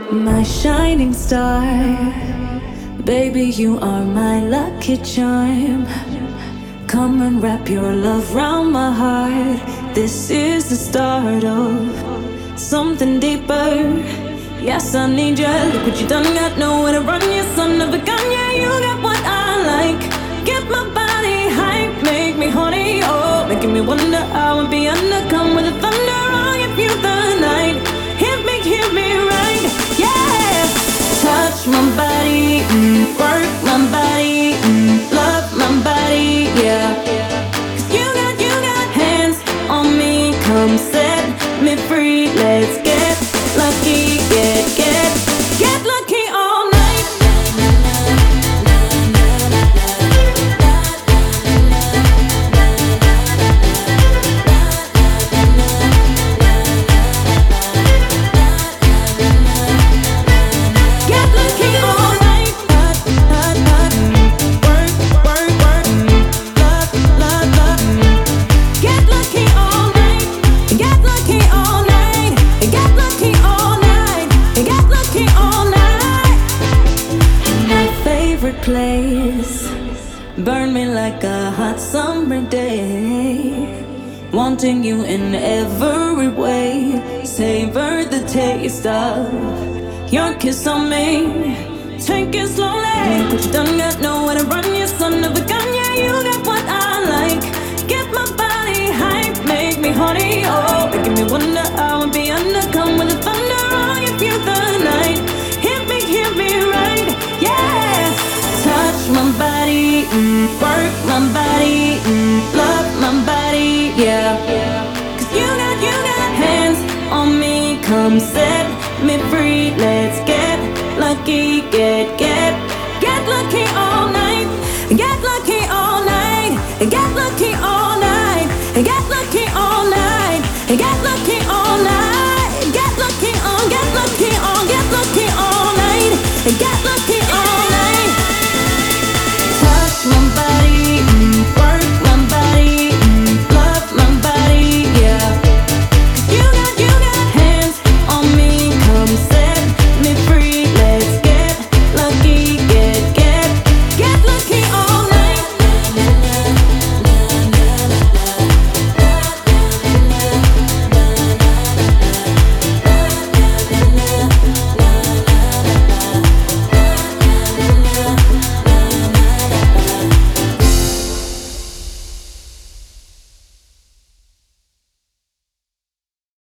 My shining star, baby, you are my lucky charm. Come and wrap your love round my heart. This is the start of something deeper. Yes, I need you. Look what you done, got nowhere to run. You son of a gun, yeah, you got what I like. Get my body hype, make me horny, oh, making me wonder how I'd be under. Come with the thunder, I'll give you the night. Hit me right, yeah. Touch my body, work my body, love my body, yeah. 'Cause you got hands on me, come set me free. Let's get lucky, get lucky all night. Get lucky all night. Work, love. Get lucky all night. Get lucky all night. Get lucky all night. Get lucky all night. My favorite place, burn me like a hot summer day. Wanting you in every way. Savor the taste of your kiss on me. Take it slowly. Look what you done, got nowhere to run. You son of a gun, yeah, you got what I like. Get my body hype, make me horny, oh, making me wonder how I'd be under. Come with the thunder, I'll give you the night. Hit me right, yeah. Touch my body, work my body, love my body, yeah. 'Cause you got hands on me, come set me free. Let's get lucky, get